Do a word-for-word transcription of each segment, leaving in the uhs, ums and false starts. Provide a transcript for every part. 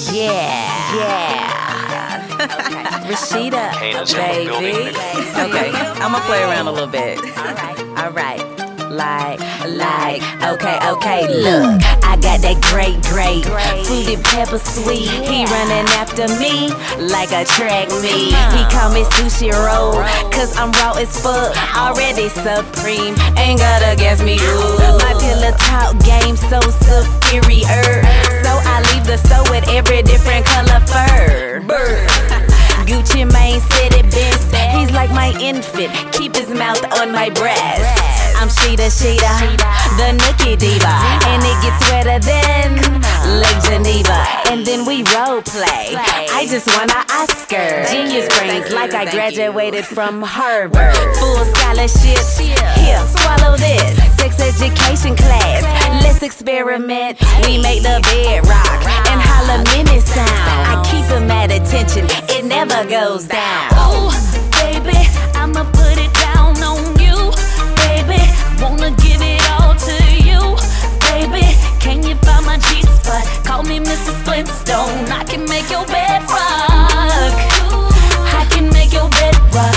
Yeah, yeah. Okay. Rashida, baby. Okay, I'ma play around a little bit. Alright, alright. Like, like, okay, okay, look, I got that great, great, fruity pepper sweet. He running after me like a track meet. He call me sushi roll, cause I'm raw as fuck, already supreme, ain't gotta guess me, ooh. My pillow talk game so superior, so I leave the store with every different color fur. Gucci Mane said it best, he's like my infant, keep his mouth on my breast. I'm Sheeta Sheeta, the Nikki Diva, and it gets wetter than Lake Geneva. And then we role play, I just won an Oscar. Genius brains like I graduated from Harvard. Full scholarship, here, swallow this. Sex education class, let's experiment. We make the bed rock and holla minute sound. I keep him at attention, it never goes down. Oh, baby, I'ma put it down on you. Baby, wanna give it all to you. Baby, can you find my G-spot? Call me Missus Flintstone. I can make your bed rock. I can make your bed rock.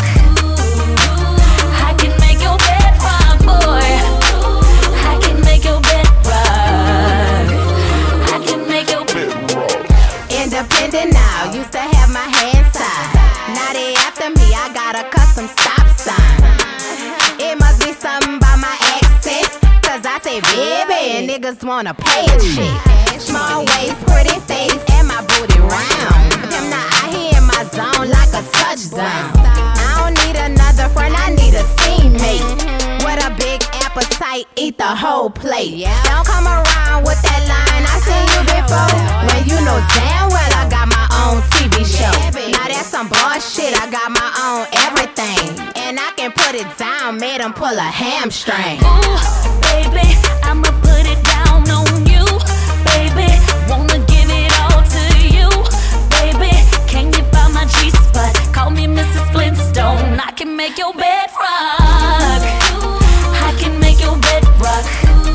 I can make your bed rock, boy. I can make your bed rock. I can make your bed rock. Independent now, used to have my hands tied. Now they after me, I got a custom stop sign. It must be something by my accent, cause I say baby and niggas wanna pay and shit. Small waist, pretty face, and my booty round. Him now I hear in my zone like a touchdown. I don't need another friend, I need a teammate with a big appetite, eat the whole plate. Don't come around with that line, I seen you before, when you know damn well I got my own T V show. Now that's some bullshit, I got my own everything, and I can put it down, made him pull a hamstring. Ooh, baby, I'ma put it down on you. Baby, wanna give it all to you. Baby, can you find my G-spot? Call me Missus Flintstone. I can make your bed rock. I can make your bed rock.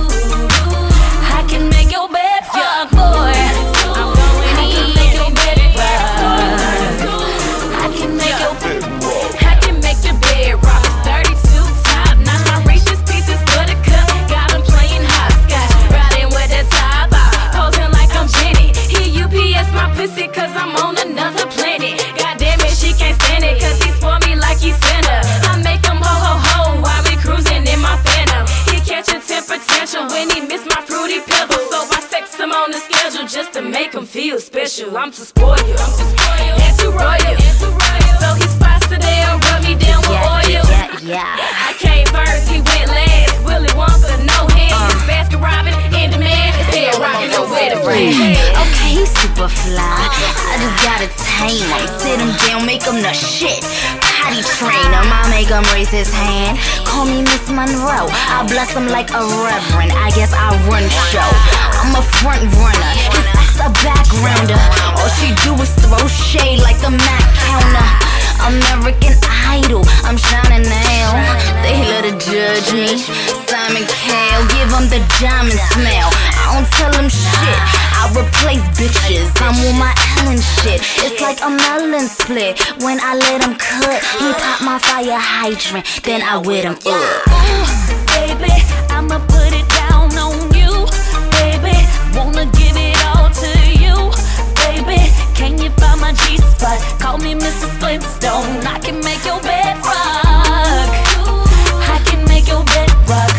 I can make your bed rock, boy. I'm going I can make your bed rock. I can make your bed rock. I can make your bed rock. thirty-two top, not my Reese's Pieces, buttercup. Got him playing hopscotch, riding with the top out, posing like I'm Jenny. He U P S my pussy cause I'm on another planet. God damn it, she can't stand it cause he spoil me like he's Santa. I make him ho ho ho while we cruising in my Phantom. He catch a temper tantrum when he miss my fruity pebbles, so I sex him on the schedule just to make him feel special. I'm too spoiled, I'm too spoiled, and too royal, so he spots today and rub me down with oil. Yeah, yeah. I came first, he went last. Willy Wonka, no hands. Uh. Basket Robin, in demand. His head rocking nowhere to bring. Okay, he's super fly. I just gotta tame him. Sit him down, make him the shit. Potty train him, I make him raise his hand. Call me Miss Monroe. I bless him like a reverend. I guess I run show. I'm a front runner. His ex a backgrounder. All she do is throw shade like a Mac counter. American Idol, I'm shining now. They love to judge me. Simon Cowell, give them the diamond smell. I don't tell them shit, I replace bitches. I'm on my Ellen shit. It's like a melon split. When I let him cut, he pop my fire hydrant, then I wet him up. Ooh, baby, I'ma put it down on you. Baby, wanna give it all to you. Baby, can you find my G-spot? Call me Missus Flintstone. I can make your bed rock. I can make your bed rock.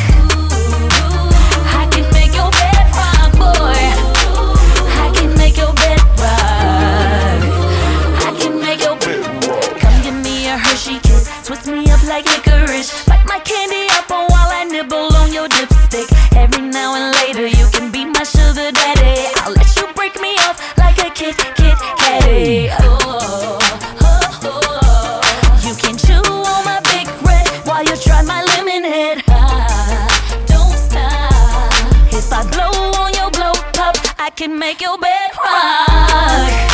I can make your bed rock, boy. I can make your bed rock. I can make your bed rock. Come give me a Hershey kiss, twist me up like licorice, bite my candy up on while I nibble on your dipstick. Every now and later you can be my sugar daddy. I'll let you break me off like a Kit Kit Katty. Oh, oh, oh. You can chew on my big red while you try my lemonade. Ah, don't stop. If I blow on your blow pop, I can make your bed rock.